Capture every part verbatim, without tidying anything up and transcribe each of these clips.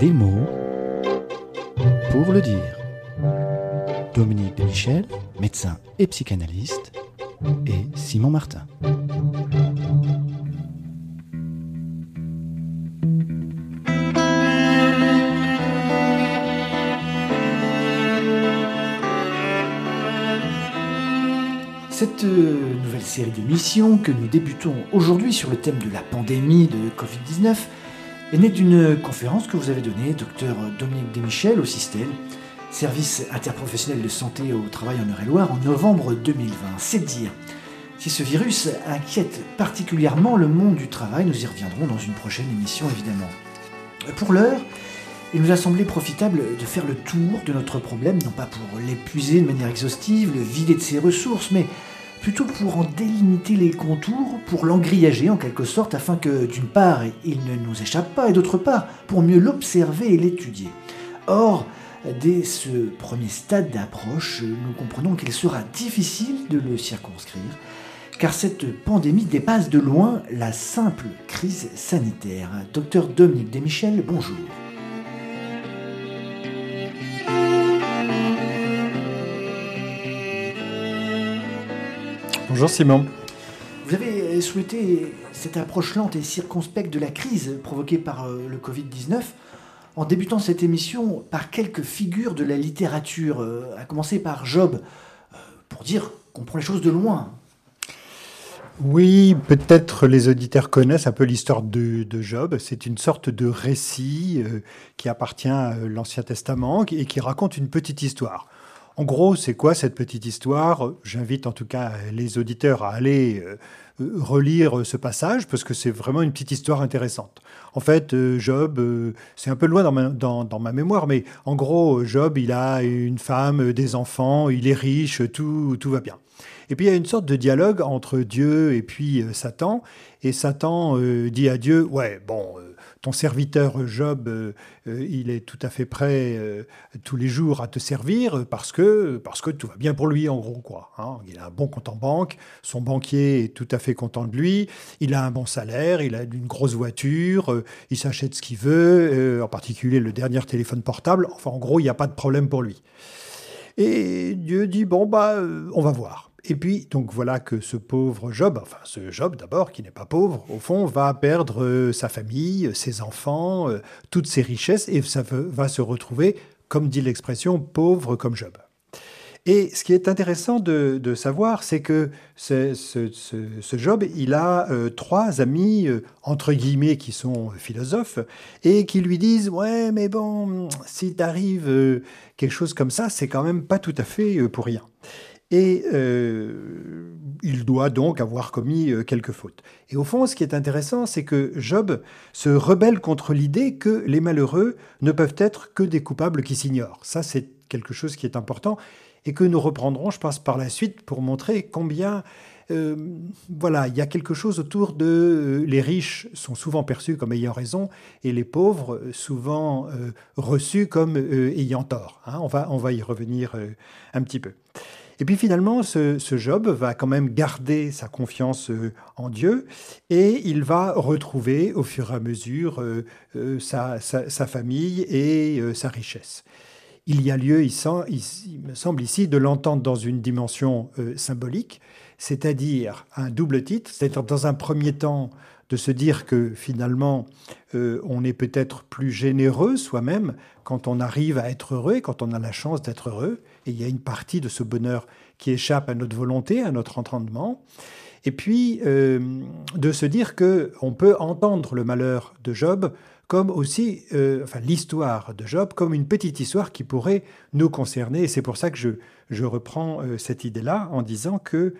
Des mots pour le dire. Dominique de Michel, médecin et psychanalyste, et Simon Martin. Cette nouvelle série d'émissions que nous débutons aujourd'hui sur le thème de la pandémie de covid dix-neuf est née d'une conférence que vous avez donnée, docteur Dominique de Michel, au Sistel, service interprofessionnel de santé au travail en Eure-et-Loire, en novembre deux mille vingt. C'est dire si ce virus inquiète particulièrement le monde du travail. Nous y reviendrons dans une prochaine émission, évidemment. Pour l'heure, il nous a semblé profitable de faire le tour de notre problème, non pas pour l'épuiser de manière exhaustive, le vider de ses ressources, mais plutôt pour en délimiter les contours, pour l'engrillager en quelque sorte, afin que, d'une part, il ne nous échappe pas, et d'autre part, pour mieux l'observer et l'étudier. Or, dès ce premier stade d'approche, nous comprenons qu'il sera difficile de le circonscrire, car cette pandémie dépasse de loin la simple crise sanitaire. Docteur Dominique de Michel, bonjour. Bonjour Simon. Vous avez souhaité cette approche lente et circonspecte de la crise provoquée par le covid dix-neuf en débutant cette émission par quelques figures de la littérature, à commencer par Job, pour dire qu'on prend les choses de loin. Oui, peut-être les auditeurs connaissent un peu l'histoire de, de Job. C'est une sorte de récit euh, qui appartient à l'Ancien Testament et qui raconte une petite histoire. En gros, c'est quoi cette petite histoire ? J'invite en tout cas les auditeurs à aller euh, relire ce passage parce que c'est vraiment une petite histoire intéressante. En fait, euh, Job, euh, c'est un peu loin dans ma, dans, dans ma mémoire, mais en gros, Job, il a une femme, des enfants, il est riche, tout, tout va bien. Et puis il y a une sorte de dialogue entre Dieu et puis euh, Satan. Et Satan euh, dit à Dieu, ouais, bon... Euh, ton serviteur Job, euh, euh, il est tout à fait prêt euh, tous les jours à te servir parce que, parce que tout va bien pour lui, en gros, quoi. Hein. Il a un bon compte en banque, son banquier est tout à fait content de lui, il a un bon salaire, il a une grosse voiture, euh, il s'achète ce qu'il veut, euh, en particulier le dernier téléphone portable. Enfin, en gros, il n'y a pas de problème pour lui. Et Dieu dit, bon, bah, euh, on va voir. Et puis, donc voilà que ce pauvre Job, enfin ce Job d'abord, qui n'est pas pauvre, au fond, va perdre euh, sa famille, ses enfants, euh, toutes ses richesses, et ça va se retrouver, comme dit l'expression, pauvre comme Job. Et ce qui est intéressant de, de savoir, c'est que ce, ce, ce, ce Job, il a euh, trois amis, euh, entre guillemets, qui sont philosophes, et qui lui disent « Ouais, mais bon, si t'arrives euh, quelque chose comme ça, c'est quand même pas tout à fait euh, pour rien. » Et euh, il doit donc avoir commis euh, quelques fautes. Et au fond, ce qui est intéressant, c'est que Job se rebelle contre l'idée que les malheureux ne peuvent être que des coupables qui s'ignorent. Ça, c'est quelque chose qui est important et que nous reprendrons, je pense, par la suite pour montrer combien... Euh, voilà, il y a quelque chose autour de... Euh, les riches sont souvent perçus comme ayant raison et les pauvres souvent euh, reçus comme euh, ayant tort. Hein, on va, on va y revenir euh, un petit peu. Et puis finalement, ce, ce Job va quand même garder sa confiance euh, en Dieu et il va retrouver au fur et à mesure euh, euh, sa, sa, sa famille et euh, sa richesse. Il y a lieu, il, sent, il, il me semble ici, de l'entendre dans une dimension euh, symbolique, c'est-à-dire un double titre, c'est-à-dire dans un premier temps de se dire que finalement, euh, on est peut-être plus généreux soi-même quand on arrive à être heureux, quand on a la chance d'être heureux. Et il y a une partie de ce bonheur qui échappe à notre volonté, à notre entendement. Et puis, euh, de se dire qu'on peut entendre le malheur de Job comme aussi, euh, enfin l'histoire de Job, comme une petite histoire qui pourrait nous concerner. Et c'est pour ça que je, je reprends euh, cette idée-là en disant que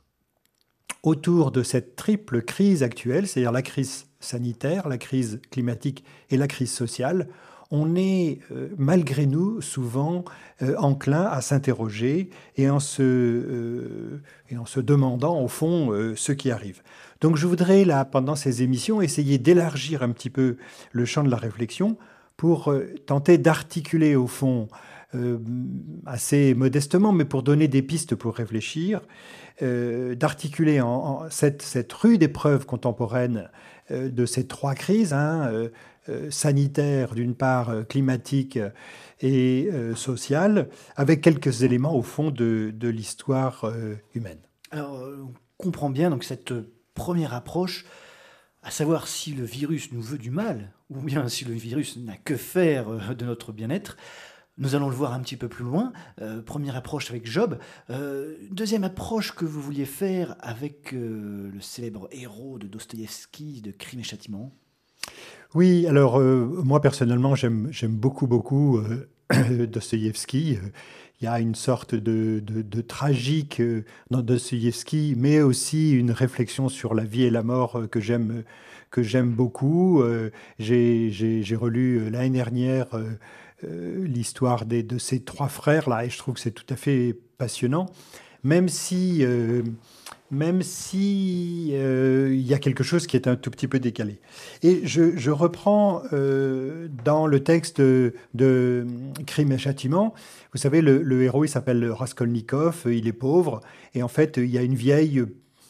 autour de cette triple crise actuelle, c'est-à-dire la crise sanitaire, la crise climatique et la crise sociale, on est, euh, malgré nous, souvent euh, enclin à s'interroger et en se, euh, et en se demandant, au fond, euh, ce qui arrive. Donc je voudrais, là, pendant ces émissions, essayer d'élargir un petit peu le champ de la réflexion pour euh, tenter d'articuler, au fond, euh, assez modestement, mais pour donner des pistes pour réfléchir, euh, d'articuler en, en cette, cette rude épreuve contemporaine euh, de ces trois crises, hein, euh, euh, sanitaire, d'une part euh, climatique et euh, sociale, avec quelques éléments au fond de, de l'histoire euh, humaine. Alors, euh, on comprend bien donc cette première approche, à savoir si le virus nous veut du mal, ou bien si le virus n'a que faire euh, de notre bien-être. Nous allons le voir un petit peu plus loin. Euh, première approche avec Job. Euh, deuxième approche que vous vouliez faire avec euh, le célèbre héros de Dostoïevski, de Crime et Châtiment. Oui, alors euh, moi personnellement, j'aime, j'aime beaucoup, beaucoup euh, Dostoïevski. Il y a une sorte de, de, de tragique euh, dans Dostoïevski, mais aussi une réflexion sur la vie et la mort euh, que j'aime, que j'aime beaucoup. Euh, j'ai, j'ai, j'ai relu euh, l'année dernière euh, euh, l'histoire des, de ces trois frères-là, et je trouve que c'est tout à fait passionnant, même si... Euh, même si euh, il y a quelque chose qui est un tout petit peu décalé. Et je, je reprends euh, dans le texte de, de Crime et Châtiment, vous savez, le, le héros, il s'appelle Raskolnikov, il est pauvre, et en fait, il y a une vieille,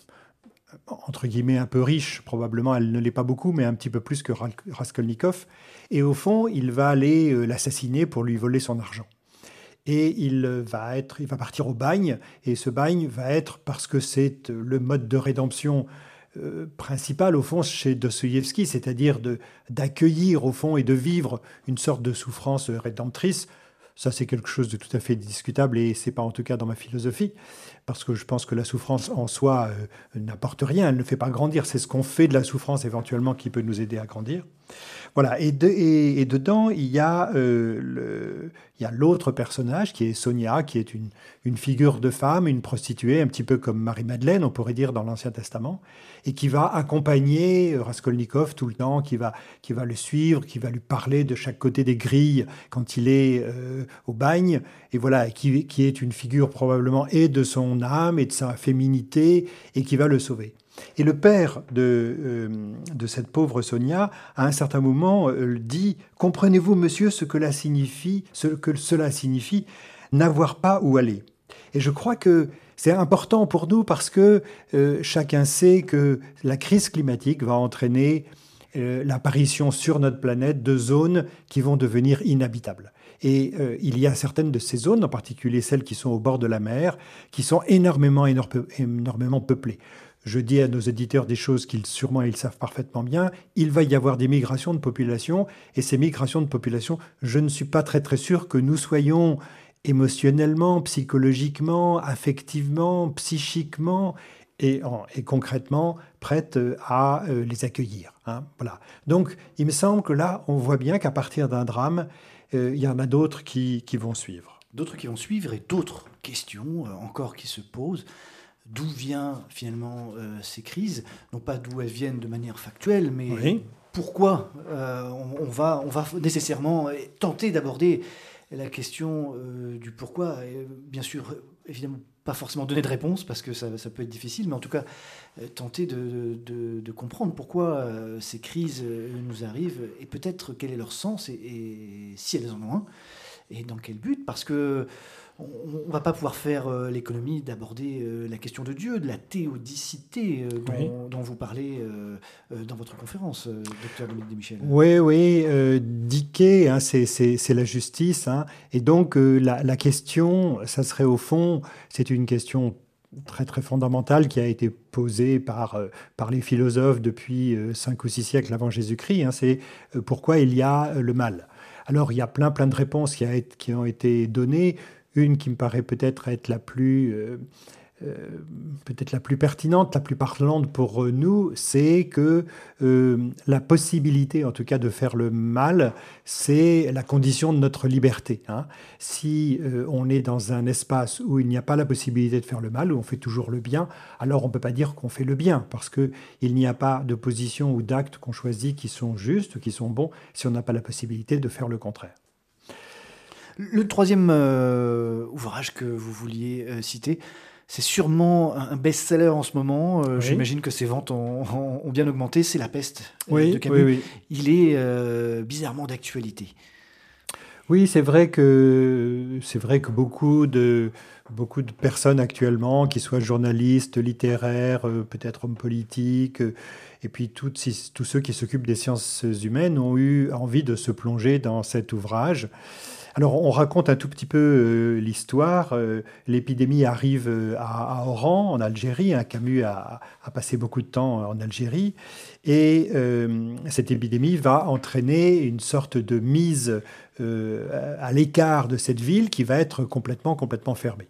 entre guillemets, un peu riche, probablement, elle ne l'est pas beaucoup, mais un petit peu plus que Raskolnikov, et au fond, il va aller euh, l'assassiner pour lui voler son argent. Et il va, être, il va partir au bagne, et ce bagne va être, parce que c'est le mode de rédemption euh, principal, au fond, chez Dostoïevski, c'est-à-dire de, d'accueillir, au fond, et de vivre une sorte de souffrance rédemptrice. Ça, c'est quelque chose de tout à fait discutable, et ce n'est pas en tout cas dans ma philosophie, parce que je pense que la souffrance en soi euh, n'apporte rien, elle ne fait pas grandir. C'est ce qu'on fait de la souffrance, éventuellement, qui peut nous aider à grandir. Voilà, et, de, et, et dedans, il y a euh, le, il y a l'autre personnage qui est Sonia, qui est une, une figure de femme, une prostituée, un petit peu comme Marie-Madeleine, on pourrait dire, dans l'Ancien Testament, et qui va accompagner Raskolnikov tout le temps, qui va, qui va le suivre, qui va lui parler de chaque côté des grilles quand il est euh, au bagne, et voilà, qui, qui est une figure probablement et de son âme et de sa féminité, et qui va le sauver. Et le père de, euh, de cette pauvre Sonia, à un certain moment, euh, dit « Comprenez-vous, monsieur, ce que, la signifie, ce que cela signifie, n'avoir pas où aller ?» Et je crois que c'est important pour nous parce que euh, chacun sait que la crise climatique va entraîner euh, l'apparition sur notre planète de zones qui vont devenir inhabitables. Et euh, il y a certaines de ces zones, en particulier celles qui sont au bord de la mer, qui sont énormément, énorme, énormément peuplées. Je dis à nos éditeurs des choses qu'ils sûrement ils savent parfaitement bien. Il va y avoir des migrations de population, et ces migrations de population, je ne suis pas très très sûr que nous soyons émotionnellement, psychologiquement, affectivement, psychiquement et, en, et concrètement prêtes à euh, les accueillir. Hein, voilà. Donc, il me semble que là, on voit bien qu'à partir d'un drame, euh, il y en a d'autres qui, qui vont suivre. D'autres qui vont suivre et d'autres questions euh, encore qui se posent. D'où viennent finalement euh, ces crises, non pas d'où elles viennent de manière factuelle, mais oui. pourquoi euh, on, on, va, on va nécessairement tenter d'aborder la question euh, du pourquoi. Et bien sûr, évidemment, pas forcément donner de réponse, parce que ça, ça peut être difficile, mais en tout cas, euh, tenter de, de, de comprendre pourquoi euh, ces crises euh, nous arrivent, et peut-être quel est leur sens, et, et si elles en ont un, et dans quel but, parce que on ne va pas pouvoir faire euh, l'économie d'aborder euh, la question de Dieu, de la théodicité euh, dont, oui. dont vous parlez euh, euh, dans votre conférence, euh, docteur Dominique Desmichel. Oui, oui, euh, Diké, hein, c'est, c'est, c'est la justice. Hein, et donc, euh, la, la question, ça serait au fond, c'est une question très, très fondamentale qui a été posée par, euh, par les philosophes depuis euh, cinq ou six siècles avant Jésus-Christ. Hein, c'est euh, pourquoi il y a euh, le mal. Alors, il y a plein, plein de réponses qui, a, qui ont été données. Une qui me paraît peut-être être la plus, euh, euh, peut-être la plus pertinente, la plus parlante pour nous, c'est que euh, la possibilité, en tout cas, de faire le mal, c'est la condition de notre liberté. Hein. Si euh, on est dans un espace où il n'y a pas la possibilité de faire le mal, où on fait toujours le bien, alors on ne peut pas dire qu'on fait le bien, parce qu'il n'y a pas de position ou d'actes qu'on choisit qui sont justes, qui sont bons, si on n'a pas la possibilité de faire le contraire. Le troisième euh, ouvrage que vous vouliez euh, citer, c'est sûrement un best-seller en ce moment. Euh, oui. J'imagine que ses ventes ont, ont, ont bien augmenté. C'est La Peste euh, oui, de Camus. Oui, oui. Il est euh, bizarrement d'actualité. Oui, c'est vrai que c'est vrai que beaucoup de beaucoup de personnes actuellement, qui soient journalistes, littéraires, euh, peut-être hommes politiques, euh, et puis toutes ces- tous ceux qui s'occupent des sciences humaines ont eu envie de se plonger dans cet ouvrage. Alors, on raconte un tout petit peu euh, l'histoire. Euh, l'épidémie arrive euh, à, à Oran, en Algérie. Hein. Camus a, a passé beaucoup de temps en Algérie. Et euh, cette épidémie va entraîner une sorte de mise euh, à l'écart de cette ville qui va être complètement, complètement fermée.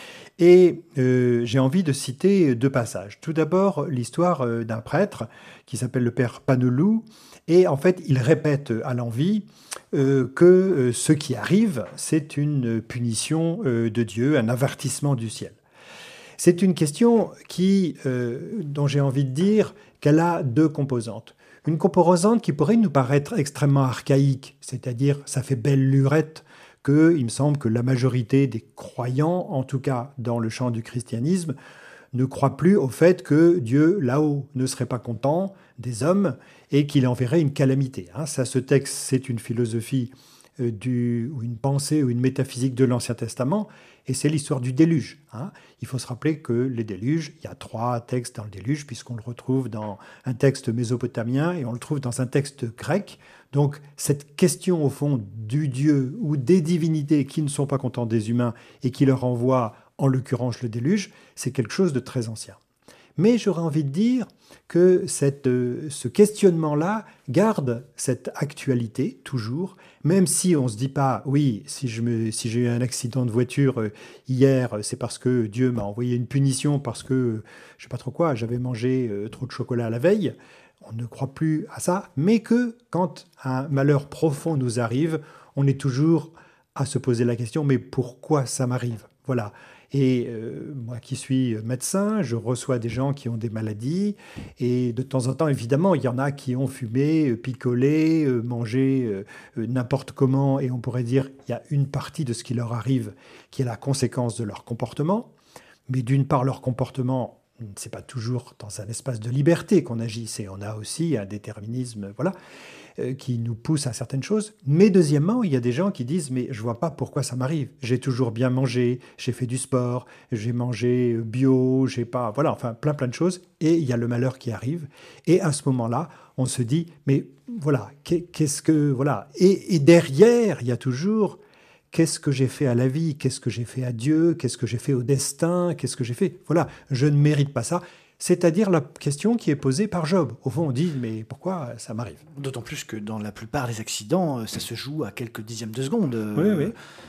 Et euh, j'ai envie de citer deux passages. Tout d'abord, l'histoire euh, d'un prêtre qui s'appelle le père Paneloux. Et en fait, il répète à l'envi euh, que euh, ce qui arrive, c'est une punition euh, de Dieu, un avertissement du ciel. C'est une question qui, euh, dont j'ai envie de dire qu'elle a deux composantes. Une composante qui pourrait nous paraître extrêmement archaïque, c'est-à-dire ça fait belle lurette que, il me semble que la majorité des croyants, en tout cas dans le champ du christianisme, ne croient plus au fait que Dieu, là-haut, ne serait pas content des hommes et qu'il enverrait une calamité. Hein. Ça, ce texte, c'est une philosophie euh, du, ou une pensée ou une métaphysique de l'Ancien Testament, et c'est l'histoire du déluge. Hein. Il faut se rappeler que les déluges, il y a trois textes dans le déluge, puisqu'on le retrouve dans un texte mésopotamien et on le trouve dans un texte grec. Donc cette question au fond du Dieu ou des divinités qui ne sont pas contents des humains et qui leur envoient, en l'occurrence le déluge, c'est quelque chose de très ancien. Mais j'aurais envie de dire que cette, euh, ce questionnement-là garde cette actualité toujours, même si on ne se dit pas, oui, si, je me, si j'ai eu un accident de voiture euh, hier, c'est parce que Dieu m'a envoyé une punition, parce que, euh, je ne sais pas trop quoi, j'avais mangé euh, trop de chocolat la veille. On ne croit plus à ça, mais que quand un malheur profond nous arrive, on est toujours à se poser la question, mais pourquoi ça m'arrive? Voilà. Et euh, moi qui suis médecin, je reçois des gens qui ont des maladies. Et de temps en temps, évidemment, il y en a qui ont fumé, picolé, euh, mangé euh, euh, n'importe comment. Et on pourrait dire qu'il y a une partie de ce qui leur arrive qui est la conséquence de leur comportement. Mais d'une part, leur comportement, c'est pas toujours dans un espace de liberté qu'on agit. C'est, on a aussi un déterminisme, voilà, euh, qui nous pousse à certaines choses. Mais deuxièmement, il y a des gens qui disent « mais je vois pas pourquoi ça m'arrive. J'ai toujours bien mangé, j'ai fait du sport, j'ai mangé bio, j'ai pas... » Voilà, enfin, plein plein de choses. Et il y a le malheur qui arrive. Et à ce moment-là, on se dit « mais voilà, qu'est-ce que... » Voilà. Et, et derrière, il y a toujours... Qu'est-ce que j'ai fait à la vie? Qu'est-ce que j'ai fait à Dieu? Qu'est-ce que j'ai fait au destin? Qu'est-ce que j'ai fait? Voilà, je ne mérite pas ça. C'est-à-dire la question qui est posée par Job. Au fond, on dit, mais pourquoi ça m'arrive? D'autant plus que dans la plupart des accidents, ça se joue à quelques dixièmes de seconde. Oui, oui.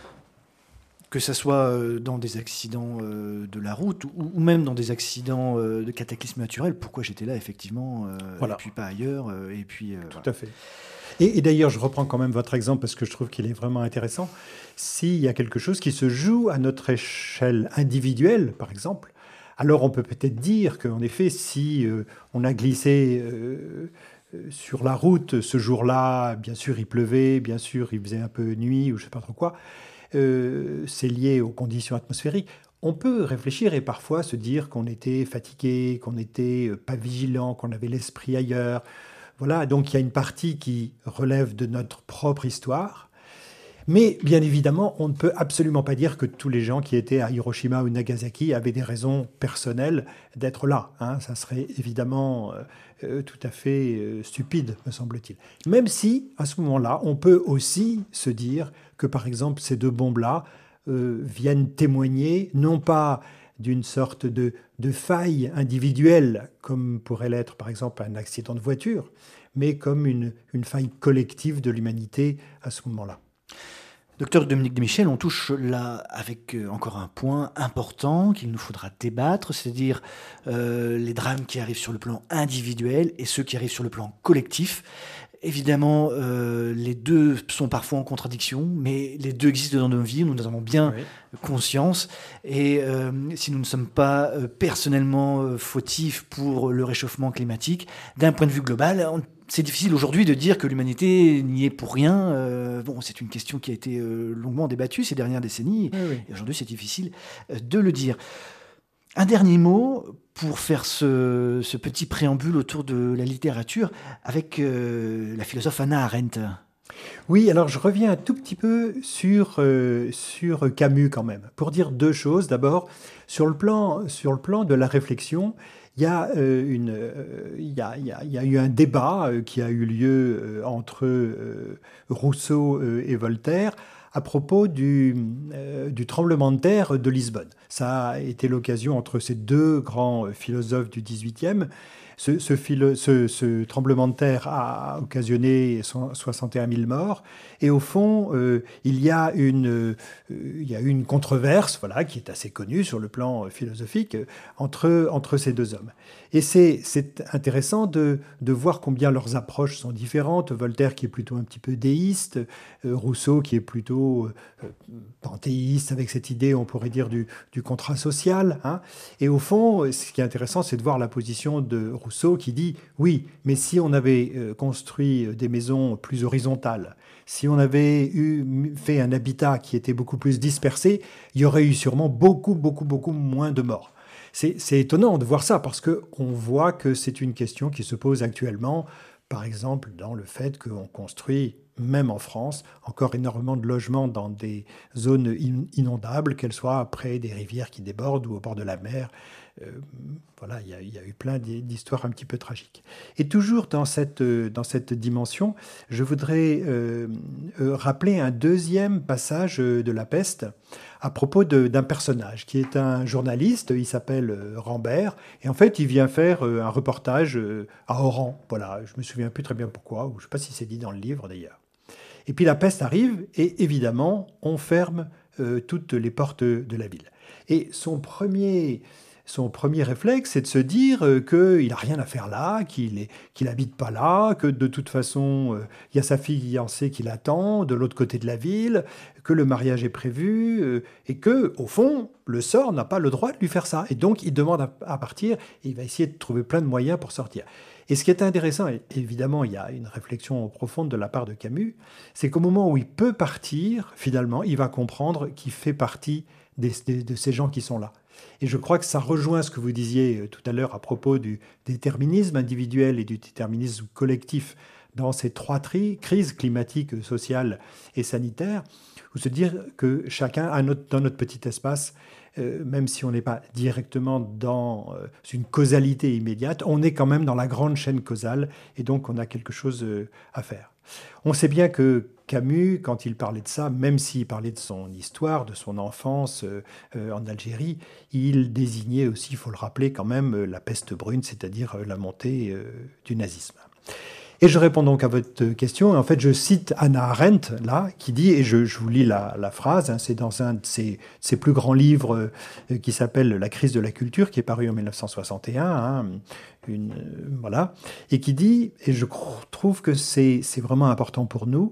Que ce soit dans des accidents de la route ou, ou même dans des accidents de cataclysmes naturels. Pourquoi j'étais là, effectivement, Voilà. Et puis pas ailleurs. Et puis, Tout voilà. à fait. Et, et d'ailleurs, je reprends quand même votre exemple parce que je trouve qu'il est vraiment intéressant. S'il y a quelque chose qui se joue à notre échelle individuelle, par exemple, alors on peut peut-être dire qu'en effet, si euh, on a glissé euh, sur la route ce jour-là, bien sûr il pleuvait, bien sûr il faisait un peu nuit ou je ne sais pas trop quoi, euh, c'est lié aux conditions atmosphériques. On peut réfléchir et parfois se dire qu'on était fatigué, qu'on n'était pas vigilant, qu'on avait l'esprit ailleurs. Voilà, donc il y a une partie qui relève de notre propre histoire. Mais bien évidemment, on ne peut absolument pas dire que tous les gens qui étaient à Hiroshima ou Nagasaki avaient des raisons personnelles d'être là. Hein. Ça serait évidemment euh, tout à fait euh, stupide, me semble-t-il. Même si, à ce moment-là, on peut aussi se dire que, par exemple, ces deux bombes-là euh, viennent témoigner, non pas d'une sorte de, de faille individuelle, comme pourrait l'être par exemple un accident de voiture, mais comme une, une faille collective de l'humanité à ce moment-là. Docteur Dominique de Michel, on touche là avec encore un point important qu'il nous faudra débattre, c'est-à-dire euh, les drames qui arrivent sur le plan individuel et ceux qui arrivent sur le plan collectif. Évidemment, euh, les deux sont parfois en contradiction, mais les deux existent dans nos vies, nous en avons bien oui. conscience. Et euh, si nous ne sommes pas euh, personnellement euh, fautifs pour le réchauffement climatique, d'un point de vue global, on, c'est difficile aujourd'hui de dire que l'humanité n'y est pour rien. Euh, bon, c'est une question qui a été euh, longuement débattue ces dernières décennies, oui, oui. et aujourd'hui c'est difficile euh, de le dire. Un dernier mot pour faire ce, ce petit préambule autour de la littérature avec euh, la philosophe Hannah Arendt. Oui, alors je reviens un tout petit peu sur, euh, sur Camus quand même, pour dire deux choses. D'abord, sur le plan, sur le plan de la réflexion, il y a, euh, une, euh, il y a, il y a- il y a eu un débat euh, qui a eu lieu euh, entre euh, Rousseau euh, et Voltaire à propos du, euh, du tremblement de terre de Lisbonne. Ça a été l'occasion entre ces deux grands euh, philosophes du dix-huitième. Ce, ce, philo- ce- ce tremblement de terre a occasionné cent soixante et un mille morts. Et au fond, euh, il y a une, euh, il y a une controverse, voilà, qui est assez connue sur le plan euh, philosophique, euh, entre, entre ces deux hommes. Et c'est, c'est intéressant de, de voir combien leurs approches sont différentes. Voltaire qui est plutôt un petit peu déiste, euh, Rousseau qui est plutôt euh, panthéiste, avec cette idée, on pourrait dire, du, du contrat social, hein. Et au fond, ce qui est intéressant, c'est de voir la position de Rousseau qui dit, oui, mais si on avait euh, construit des maisons plus horizontales, si on avait eu, fait un habitat qui était beaucoup plus dispersé, il y aurait eu sûrement beaucoup, beaucoup, beaucoup moins de morts. C'est, c'est étonnant de voir ça parce qu'on voit que c'est une question qui se pose actuellement, par exemple, dans le fait qu'on construit, même en France, encore énormément de logements dans des zones inondables, qu'elles soient près des rivières qui débordent ou au bord de la mer. Euh, voilà, il y, a, il y a eu plein d'histoires un petit peu tragiques. Et toujours dans cette, dans cette dimension, je voudrais euh, euh, rappeler un deuxième passage de La Peste à propos de, d'un personnage qui est un journaliste, il s'appelle euh, Rambert, et en fait il vient faire euh, un reportage euh, à Oran. Voilà, je me souviens plus très bien pourquoi, ou je ne sais pas si c'est dit dans le livre d'ailleurs. Et puis la peste arrive, et évidemment, on ferme euh, toutes les portes de la ville. Et son premier, son premier réflexe, c'est de se dire euh, qu'il n'a rien à faire là, qu'il qu'il n'habite pas là, que de toute façon, euh, il y a sa fille fiancée qui l'attend de l'autre côté de la ville, que le mariage est prévu, euh, et que, au fond, le sort n'a pas le droit de lui faire ça. Et donc, il demande à, à partir, et il va essayer de trouver plein de moyens pour sortir. Et ce qui est intéressant, et évidemment, il y a une réflexion profonde de la part de Camus, c'est qu'au moment où il peut partir, finalement, il va comprendre qu'il fait partie des, des, de ces gens qui sont là. Et je crois que ça rejoint ce que vous disiez tout à l'heure à propos du déterminisme individuel et du déterminisme collectif dans ces trois tri- crises climatiques, sociales et sanitaires, ou se dire que chacun a notre, dans notre petit espace, euh, même si on n'est pas directement dans euh, une causalité immédiate, on est quand même dans la grande chaîne causale, et donc on a quelque chose euh, à faire. On sait bien que Camus, quand il parlait de ça, même s'il parlait de son histoire, de son enfance euh, euh, en Algérie, il désignait aussi, il faut le rappeler quand même, euh, la peste brune, c'est-à-dire euh, la montée euh, du nazisme. Et je réponds donc à votre question. En fait, je cite Hannah Arendt, là, qui dit, et je, je vous lis la, la phrase, hein, c'est dans un de ses, ses plus grands livres euh, qui s'appelle La crise de la culture, qui est paru en mille neuf cent soixante et un, hein, une, euh, voilà, et qui dit, et je trouve que c'est c'est vraiment important pour nous,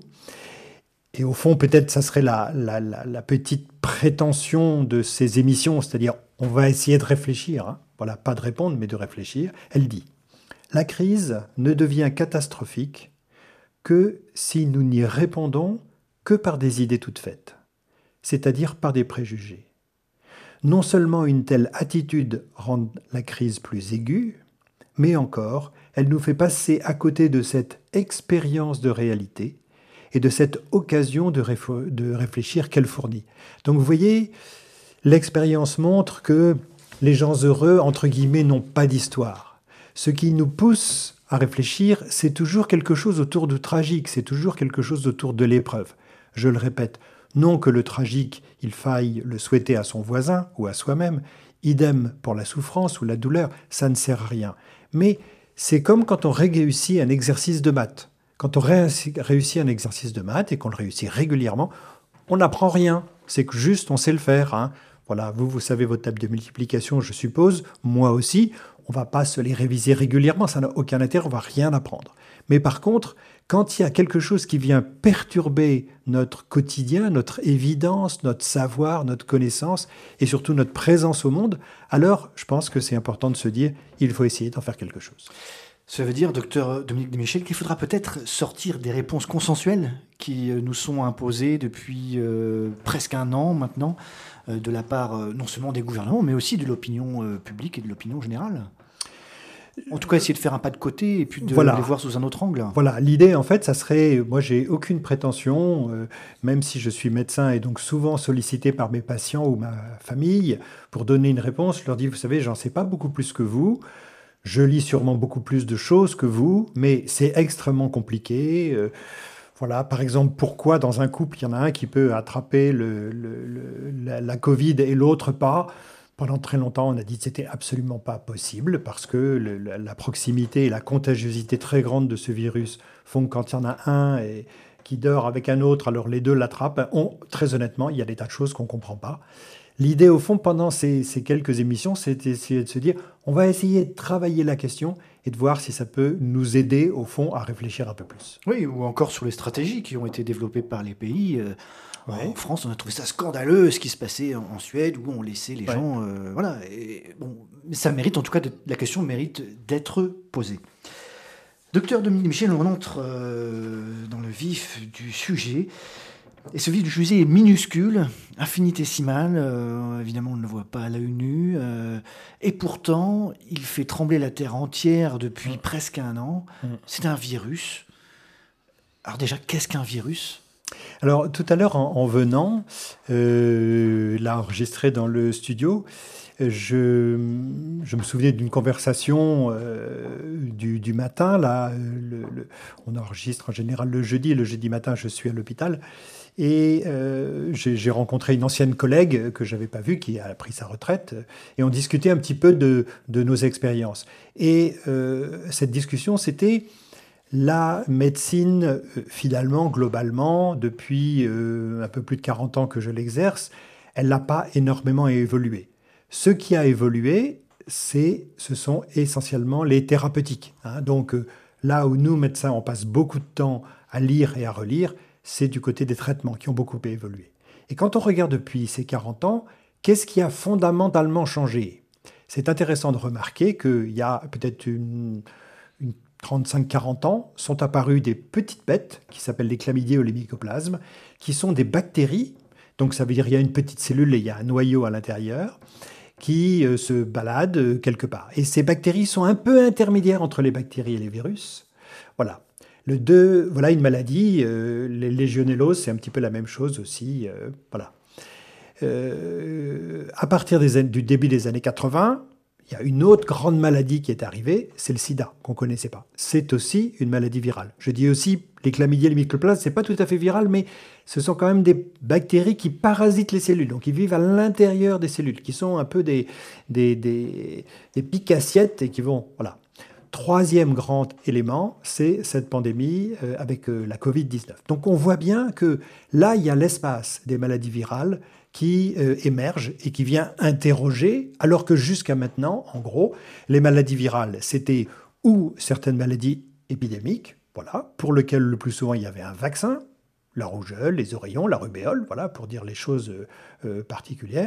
et au fond, peut-être ça serait la, la, la, la petite prétention de ces émissions, c'est-à-dire on va essayer de réfléchir, hein, voilà, pas de répondre, mais de réfléchir. Elle dit, la crise ne devient catastrophique que si nous n'y répondons que par des idées toutes faites, c'est-à-dire par des préjugés. Non seulement une telle attitude rend la crise plus aiguë, mais encore, elle nous fait passer à côté de cette expérience de réalité et de cette occasion de, réfl- de réfléchir qu'elle fournit. Donc vous voyez, l'expérience montre que les gens heureux, entre guillemets, n'ont pas d'histoire. Ce qui nous pousse à réfléchir, c'est toujours quelque chose autour du tragique, c'est toujours quelque chose autour de l'épreuve. Je le répète, non que le tragique, il faille le souhaiter à son voisin ou à soi-même, idem pour la souffrance ou la douleur, ça ne sert à rien. Mais c'est comme quand on réussit un exercice de maths. Quand on réussit un exercice de maths et qu'on le réussit régulièrement, on n'apprend rien. C'est que juste on sait le faire, hein. Voilà, vous, vous savez votre table de multiplication, je suppose. Moi aussi. On ne va pas se les réviser régulièrement, ça n'a aucun intérêt, on ne va rien apprendre. Mais par contre, quand il y a quelque chose qui vient perturber notre quotidien, notre évidence, notre savoir, notre connaissance et surtout notre présence au monde, alors je pense que c'est important de se dire il faut essayer d'en faire quelque chose. Ça veut dire, docteur Dominique de Michel, qu'il faudra peut-être sortir des réponses consensuelles qui nous sont imposées depuis euh, presque un an maintenant, euh, de la part euh, non seulement des gouvernements, mais aussi de l'opinion euh, publique et de l'opinion générale. En tout cas, essayer de faire un pas de côté et puis de Voilà. les voir sous un autre angle. Voilà, l'idée en fait, ça serait, moi j'ai aucune prétention, euh, même si je suis médecin et donc souvent sollicité par mes patients ou ma famille pour donner une réponse, je leur dis, vous savez, j'en sais pas beaucoup plus que vous, je lis sûrement beaucoup plus de choses que vous, mais c'est extrêmement compliqué. euh, Voilà, par exemple, pourquoi dans un couple, il y en a un qui peut attraper le, le- le- la, la Covid et l'autre pas? Pendant très longtemps, on a dit que c'était absolument pas possible parce que le- la, la proximité et la contagiosité très grande de ce virus font que quand il y en a un et, qui dort avec un autre, alors les deux l'attrapent. On, très honnêtement, il y a des tas de choses qu'on ne comprend pas. L'idée, au fond, pendant ces, ces quelques émissions, c'est d'essayer de se dire, on va essayer de travailler la question et de voir si ça peut nous aider, au fond, à réfléchir un peu plus. Oui, ou encore sur les stratégies qui ont été développées par les pays. Euh, Ouais. En France, on a trouvé ça scandaleux, ce qui se passait en, en Suède, où on laissait les Ouais. gens... euh, voilà. Et, bon, mais ça mérite, en tout cas, de- la question mérite d'être posée. Docteur Dominique Michel, on entre euh, dans le vif du sujet. Et ce vif du sujet est minuscule, infinitésimal. euh, évidemment, on ne le voit pas à l'œil nu. euh, et pourtant, il fait trembler la Terre entière depuis Mm. presque un an. Mm. C'est un virus. Alors déjà, qu'est-ce qu'un virus ? Alors, tout à l'heure, en, en venant, euh, là, enregistré dans le studio, je, je me souvenais d'une conversation euh, du, du matin. Là, le, le- on enregistre en général le jeudi. Le jeudi matin, je suis à l'hôpital. Et euh, j'ai j'ai rencontré une ancienne collègue que je n'avais pas vue, qui a pris sa retraite. Et on discutait un petit peu de, de nos expériences. Et euh, cette discussion, c'était... La médecine, euh, finalement, globalement, depuis euh, un peu plus de quarante ans que je l'exerce, elle n'a pas énormément évolué. Ce qui a évolué, c'est, ce sont essentiellement les thérapeutiques, hein. Donc euh, là où nous, médecins, on passe beaucoup de temps à lire et à relire, c'est du côté des traitements qui ont beaucoup évolué. Et quand on regarde depuis ces quarante ans, qu'est-ce qui a fondamentalement changé? C'est intéressant de remarquer qu'il y a peut-être une, une trente-cinq quarante ans, sont apparues des petites bêtes qui s'appellent les chlamydiés ou les mycoplasmes, qui sont des bactéries. Donc ça veut dire qu'il y a une petite cellule et il y a un noyau à l'intérieur qui euh, se baladent euh, quelque part. Et ces bactéries sont un peu intermédiaires entre les bactéries et les virus. Voilà. Le deux, voilà une maladie, euh, les légionelloses, c'est un petit peu la même chose aussi. euh, voilà. Euh, à partir des, an- du début des années quatre-vingts, il y a une autre grande maladie qui est arrivée, c'est le sida, qu'on ne connaissait pas. C'est aussi une maladie virale. Je dis aussi, les chlamydiés, les mycoplasmes, ce n'est pas tout à fait viral, mais ce sont quand même des bactéries qui parasitent les cellules. Donc, ils vivent à l'intérieur des cellules, qui sont un peu des, des, des, des piques-assiettes et qui vont... Voilà. Troisième grand élément, c'est cette pandémie euh, avec euh, la covid dix-neuf. Donc, on voit bien que là, il y a l'espace des maladies virales qui euh, émerge et qui vient interroger, alors que jusqu'à maintenant, en gros, les maladies virales, c'était ou certaines maladies épidémiques, voilà, pour lesquelles le plus souvent il y avait un vaccin, la rougeole, les oreillons, la rubéole, voilà, pour dire les choses euh, euh, particulières.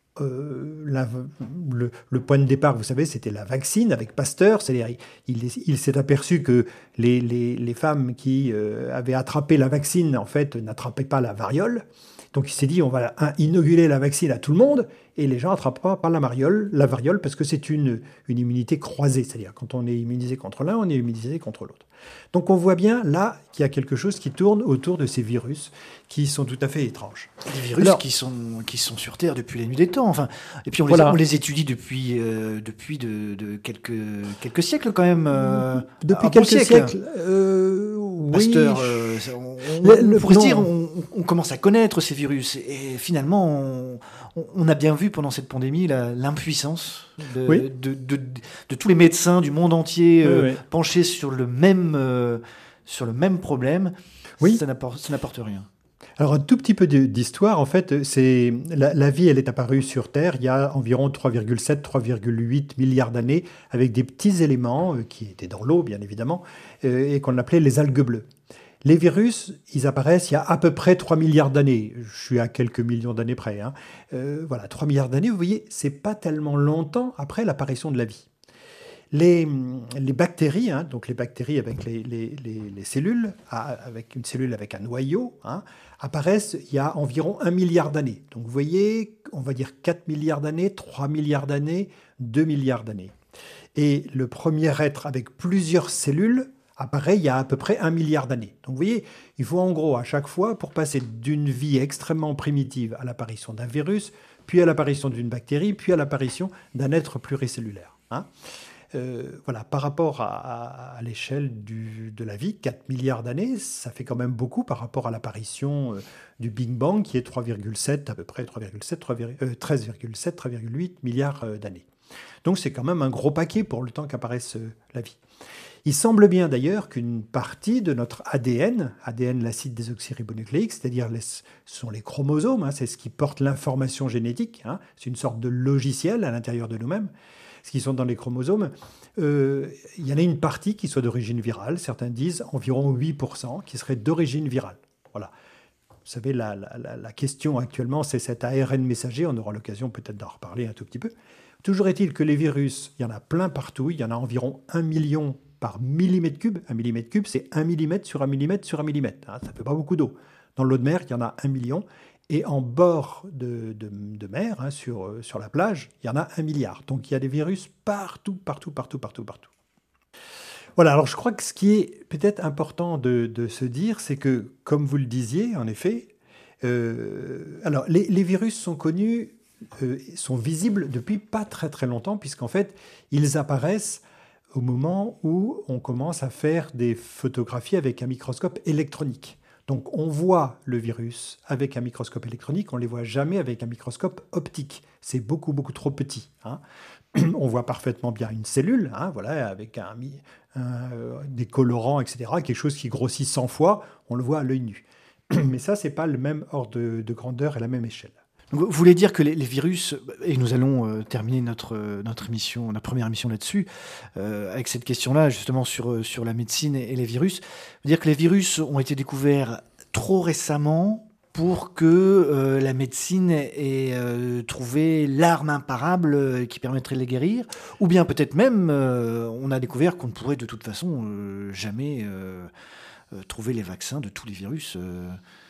Euh, la- le, le point de départ, vous savez, c'était la vaccine avec Pasteur. C'est-à-dire, il, il- il s'est aperçu que les, les- les femmes qui euh, avaient attrapé la vaccine, en fait, n'attrapaient pas la variole. Donc il s'est dit, on va hein, inoculer la vaccine à tout le monde, et les gens n'attrapent pas, pas la, mariole, la variole parce que c'est une, une immunité croisée. C'est-à-dire, quand on est immunisé contre l'un, on est immunisé contre l'autre. Donc on voit bien là qu'il y a quelque chose qui tourne autour de ces virus qui sont tout à fait étranges. Des virus Alors- qui, sont, qui sont sur Terre depuis la nuit des temps. Enfin, et puis on, les, Voilà. on les étudie depuis, euh, depuis de, de quelques, quelques siècles quand même. euh, Depuis un bon quelques siècle. siècles, euh, oui, Pasteur, je- euh, ça- on, on- Le- le- on pourrait se non. dire, on, on commence à connaître ces virus. Et finalement, on, on- on a bien vu pendant cette pandémie la- l'impuissance de, Oui. de, de- de- de tous les médecins du monde entier euh, Oui, oui. penchés sur le même, euh, sur le même problème. Oui. Ça n'apporte, ça n'apporte rien. Alors, un tout petit peu de- d'histoire, en fait, c'est la, la vie, elle est apparue sur Terre il y a environ trois virgule sept, trois virgule huit milliards d'années, avec des petits éléments euh, qui étaient dans l'eau, bien évidemment, euh, et qu'on appelait les algues bleues. Les virus, ils apparaissent il y a à peu près trois milliards d'années. Je suis à quelques millions d'années près, hein. Euh, voilà, trois milliards d'années, vous voyez, c'est pas tellement longtemps après l'apparition de la vie. Les, les bactéries, hein, donc les bactéries avec les, les- les- les cellules, à- avec une cellule avec un noyau, hein, apparaissent il y a environ un milliard d'années. Donc vous voyez, on va dire quatre milliards d'années, trois milliards d'années, deux milliards d'années. Et le premier être avec plusieurs cellules apparaît il y a à peu près un milliard d'années. Donc vous voyez, il faut en gros à chaque fois, pour passer d'une vie extrêmement primitive à l'apparition d'un virus, puis à l'apparition d'une bactérie, puis à l'apparition d'un être pluricellulaire. Hein. Euh, voilà, par rapport à, à, à l'échelle du, de la vie, quatre milliards d'années, ça fait quand même beaucoup par rapport à l'apparition euh, du Big Bang, qui est trois virgule sept, à peu près trois virgule sept, euh, treize virgule sept, trois virgule huit milliards euh, d'années. Donc c'est quand même un gros paquet pour le temps qu'apparaisse euh, la vie. Il semble bien d'ailleurs qu'une partie de notre A D N, A D N l'acide désoxyribonucléique, c'est-à-dire les, ce sont les chromosomes, hein, c'est ce qui porte l'information génétique, hein, c'est une sorte de logiciel à l'intérieur de nous-mêmes, ce qui sont dans les chromosomes, euh, il y en a une partie qui soit d'origine virale, certains disent environ huit pour cent qui serait d'origine virale. Voilà. Vous savez, la, la, la question actuellement, c'est cet A R N messager, on aura l'occasion peut-être d'en reparler un tout petit peu. Toujours est-il que les virus, il y en a plein partout, il y en a environ un million par millimètre cube. Un millimètre cube, c'est un millimètre sur un millimètre sur un millimètre. Hein, ça ne fait pas beaucoup d'eau. Dans l'eau de mer, il y en a un million. Et en bord de, de, de mer, hein, sur, sur la plage, il y en a un milliard. Donc il y a des virus partout, partout, partout, partout, partout. Voilà, alors je crois que ce qui est peut-être important de, de se dire, c'est que, comme vous le disiez, en effet, euh, alors les, les virus sont connus, euh, sont visibles depuis pas très très longtemps, puisqu'en fait, ils apparaissent au moment où on commence à faire des photographies avec un microscope électronique. Donc on voit le virus avec un microscope électronique, on ne les voit jamais avec un microscope optique. C'est beaucoup, beaucoup trop petit. Hein. On voit parfaitement bien une cellule, hein, voilà, avec un, un, des colorants, et cetera, quelque chose qui grossit cent fois, on le voit à l'œil nu. Mais ça, ce n'est pas le même ordre de, de grandeur et la même échelle. Vous voulez dire que les, les virus, et nous allons euh, terminer notre, notre émission, notre première émission là-dessus, euh, avec cette question-là, justement, sur, sur la médecine et, et les virus, vous dire que les virus ont été découverts trop récemment pour que euh, la médecine ait euh, trouvé l'arme imparable euh, qui permettrait de les guérir, ou bien peut-être même, euh, on a découvert qu'on ne pourrait de toute façon euh, jamais euh, euh, trouver les vaccins de tous les virus euh,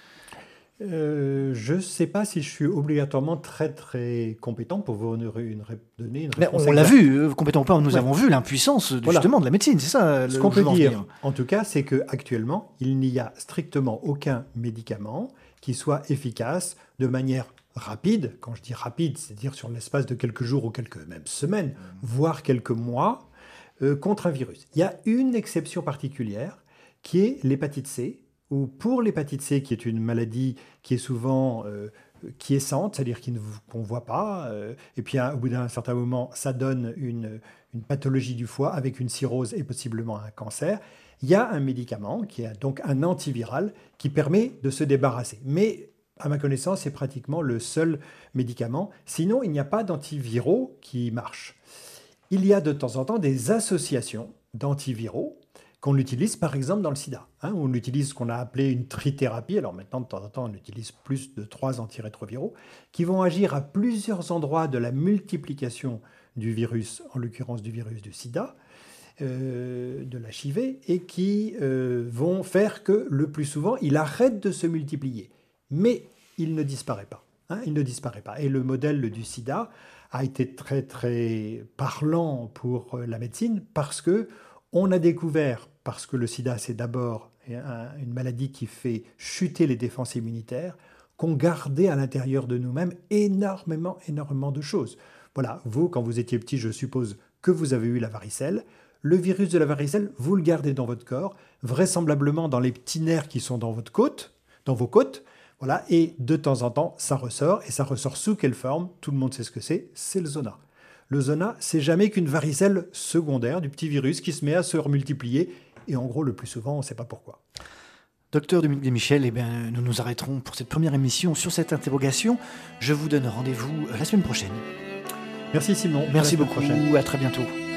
Euh, je ne sais pas si je suis obligatoirement très très compétent pour vous donner une, donner une réponse. On l'a vu, compétent ou pas, nous ouais. avons vu l'impuissance justement voilà. de la médecine, c'est ça. Ce qu'on peut dire, en tout cas, c'est qu'actuellement, il n'y a strictement aucun médicament qui soit efficace de manière rapide. Quand je dis rapide, c'est-à-dire sur l'espace de quelques jours ou quelques même semaines, mmh. voire quelques mois, euh, contre un virus. Il y a une exception particulière qui est l'hépatite C, ou pour l'hépatite C, qui est une maladie qui est souvent euh, quiescente, c'est-à-dire qu'on ne voit pas, euh, et puis au bout d'un certain moment, ça donne une, une pathologie du foie avec une cirrhose et possiblement un cancer, il y a un médicament, qui est donc un antiviral, qui permet de se débarrasser. Mais à ma connaissance, c'est pratiquement le seul médicament. Sinon, il n'y a pas d'antiviraux qui marchent. Il y a de temps en temps des associations d'antiviraux qu'on utilise par exemple dans le sida. Hein, on utilise ce qu'on a appelé une trithérapie. Alors maintenant, de temps en temps, on utilise plus de trois antirétroviraux qui vont agir à plusieurs endroits de la multiplication du virus, en l'occurrence du virus du sida, euh, de l'H I V, et qui euh, vont faire que le plus souvent, il arrête de se multiplier. Mais il ne disparaît pas. Hein, il ne disparaît pas. Et le modèle du sida a été très très parlant pour la médecine parce que on a découvert, parce que le sida, c'est d'abord une maladie qui fait chuter les défenses immunitaires, qu'on gardait à l'intérieur de nous-mêmes énormément, énormément de choses. Voilà, vous, quand vous étiez petit, je suppose que vous avez eu la varicelle. Le virus de la varicelle, vous le gardez dans votre corps, vraisemblablement dans les petits nerfs qui sont dans votre côte, dans vos côtes. Voilà, et de temps en temps, ça ressort. Et ça ressort sous quelle forme? Tout le monde sait ce que c'est, c'est le zona. Le zona, c'est jamais qu'une varicelle secondaire du petit virus qui se met à se remultiplier. Et en gros, le plus souvent, on ne sait pas pourquoi. Docteur Dominique Desmichel, eh bien, nous nous arrêterons pour cette première émission sur cette interrogation. Je vous donne rendez-vous la semaine prochaine. Merci Simon. Merci beaucoup. Prochaine. À très bientôt.